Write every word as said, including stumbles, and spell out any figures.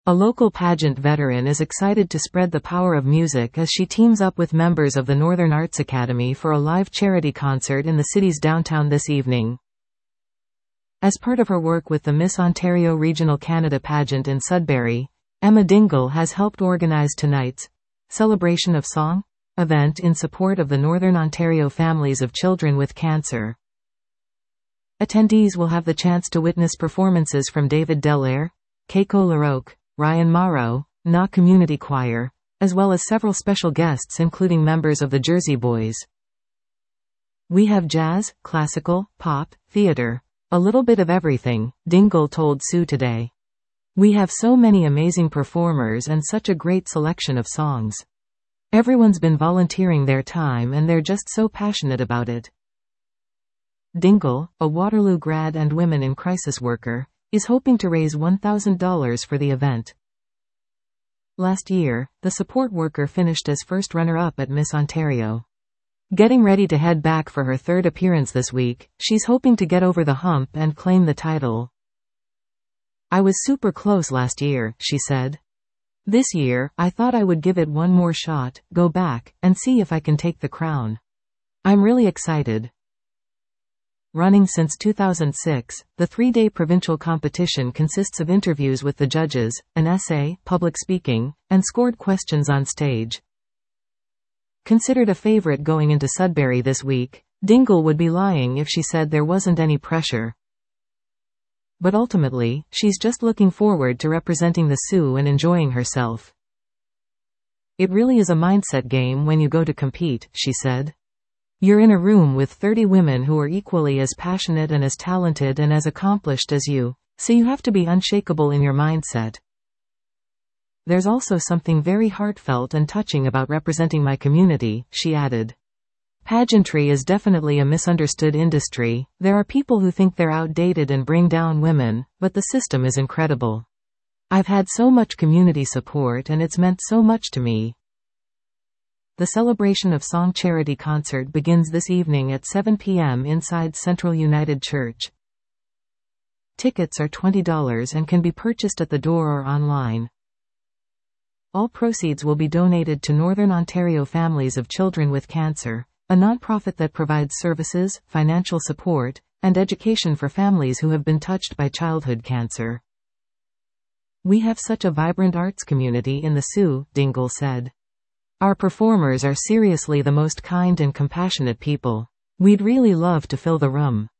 A local pageant veteran is excited to spread the power of music as she teams up with members of the Northern Arts Academy for a live charity concert in the city's downtown this evening. As part of her work with the Miss Ontario Regional Canada pageant in Sudbury, Emma Dingle has helped organize tonight's Celebration of Song event in support of the Northern Ontario families of children with cancer. Attendees will have the chance to witness performances from David Delaire, Keiko LaRocque, Ryan Morrow, N A Community Choir, as well as several special guests including members of the Jersey Boys. We have jazz, classical, pop, theater, a little bit of everything, Dingle told Sue today. We have so many amazing performers and such a great selection of songs. Everyone's been volunteering their time and they're just so passionate about it. Dingle, a Waterloo grad and women in crisis worker, is hoping to raise one thousand dollars for the event. Last year, the support worker finished as first runner-up at Miss Ontario. Getting ready to head back for her third appearance this week, she's hoping to get over the hump and claim the title. I was super close last year, she said. This year, I thought I would give it one more shot, go back, and see if I can take the crown. I'm really excited. Running since two thousand six, the three-day provincial competition consists of interviews with the judges, an essay, public speaking, and scored questions on stage. Considered a favorite going into Sudbury this week, Dingle would be lying if she said there wasn't any pressure. But ultimately, she's just looking forward to representing the Sioux and enjoying herself. It really is a mindset game when you go to compete, she said. You're in a room with thirty women who are equally as passionate and as talented and as accomplished as you, so you have to be unshakable in your mindset. There's also something very heartfelt and touching about representing my community, she added. Pageantry is definitely a misunderstood industry. There are people who think they're outdated and bring down women, but the system is incredible. I've had so much community support and it's meant so much to me. The Celebration of Song charity concert begins this evening at seven p m inside Central United Church. Tickets are twenty dollars and can be purchased at the door or online. All proceeds will be donated to Northern Ontario Families of Children with Cancer, a nonprofit that provides services, financial support, and education for families who have been touched by childhood cancer. We have such a vibrant arts community in the Sioux, Dingle said. Our performers are seriously the most kind and compassionate people. We'd really love to fill the room.